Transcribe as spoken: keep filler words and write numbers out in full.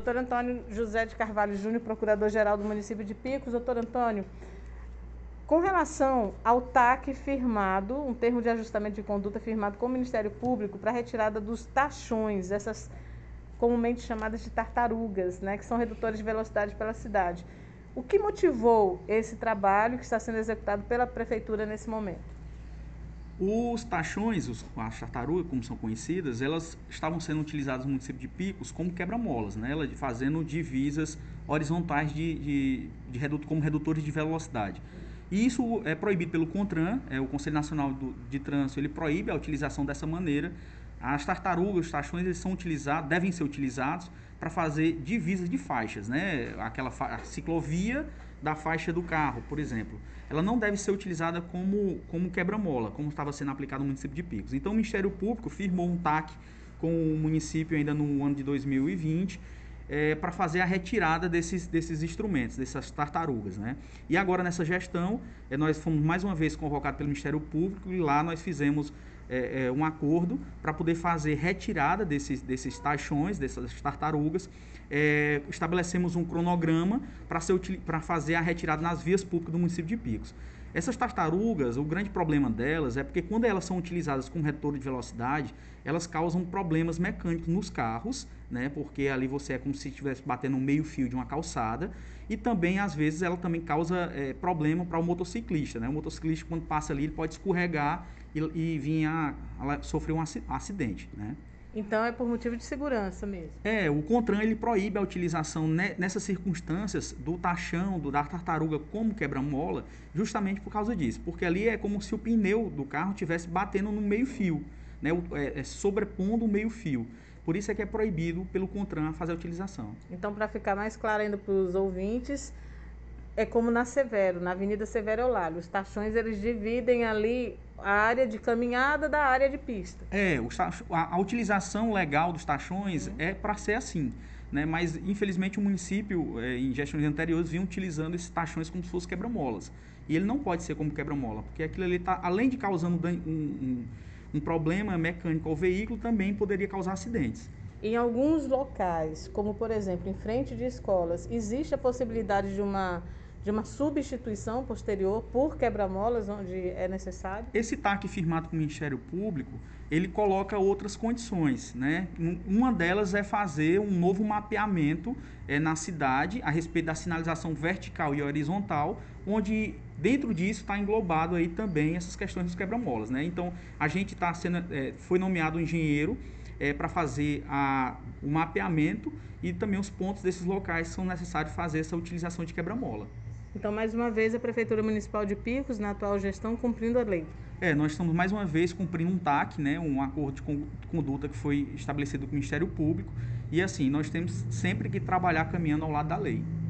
Doutor Antônio José de Carvalho Júnior, Procurador-Geral do município de Picos. Doutor Antônio, com relação ao T A C firmado, um termo de ajustamento de conduta firmado com o Ministério Público para a retirada dos taxões, essas comumente chamadas de tartarugas, né, que são redutores de velocidade pela cidade. O que motivou esse trabalho que está sendo executado pela Prefeitura nesse momento? Os taxões, os, as tartarugas, como são conhecidas, elas estavam sendo utilizadas no município de Picos como quebra-molas, né? Elas fazendo divisas horizontais de, de, de reduto, como redutores de velocidade. E isso é proibido pelo CONTRAN, é, o Conselho Nacional do, de Trânsito, ele proíbe a utilização dessa maneira. As tartarugas, os taxões, eles são utilizados, devem ser utilizados para fazer divisas de faixas, né? Aquela fa a ciclovia da faixa do carro, por exemplo. Ela não deve ser utilizada como, como quebra-mola, como estava sendo aplicado no município de Picos. Então, o Ministério Público firmou um T A C com o município ainda no ano de dois mil e vinte, é, para fazer a retirada desses, desses instrumentos, dessas tartarugas, né? E agora, nessa gestão, é, nós fomos mais uma vez convocados pelo Ministério Público e lá nós fizemos é, é, um acordo para poder fazer retirada desses, desses taxões, dessas tartarugas. É, estabelecemos um cronograma para fazer a retirada nas vias públicas do município de Picos. Essas tartarugas, o grande problema delas é porque quando elas são utilizadas como redutor de velocidade, elas causam problemas mecânicos nos carros, né? Porque ali você é como se estivesse batendo no meio fio de uma calçada, e também, às vezes, ela também causa é, problema para o motociclista, né? O motociclista, quando passa ali, ele pode escorregar e, e vir a, a sofrer um acidente, né? Então é por motivo de segurança mesmo. É, o CONTRAN ele proíbe a utilização ne, nessas circunstâncias do taxão, do, da tartaruga como quebra-mola, justamente por causa disso. Porque ali é como se o pneu do carro estivesse batendo no meio-fio, né? O, é, é sobrepondo o meio-fio. Por isso é que é proibido pelo CONTRAN fazer a utilização. Então, para ficar mais claro ainda para os ouvintes, é como na Severo, na Avenida Severo Eulálio. Os taxões, eles dividem ali a área de caminhada da área de pista. É, o, a, a utilização legal dos taxões uhum. é para ser assim, né? Mas, infelizmente, o município, é, em gestões anteriores, vinha utilizando esses taxões como se fossem quebra-molas. E ele não pode ser como quebra-mola, porque aquilo ali está, além de causando um, um, um problema mecânico ao veículo, também poderia causar acidentes. Em alguns locais, como por exemplo em frente de escolas, existe a possibilidade de uma, de uma substituição posterior por quebra-molas onde é necessário? Esse T A C firmado com o Ministério Público, ele coloca outras condições, né? Uma delas é fazer um novo mapeamento é, na cidade a respeito da sinalização vertical e horizontal, onde dentro disso está englobado aí também essas questões dos quebra-molas, né? Então, a gente tá sendo, é, foi nomeado um engenheiro É, para fazer a, o mapeamento e também os pontos desses locais que são necessários fazer essa utilização de quebra-mola. Então, mais uma vez, a Prefeitura Municipal de Picos, na atual gestão, cumprindo a lei. É, nós estamos mais uma vez cumprindo um T A C, né, um acordo de conduta que foi estabelecido com o Ministério Público, e assim, nós temos sempre que trabalhar caminhando ao lado da lei.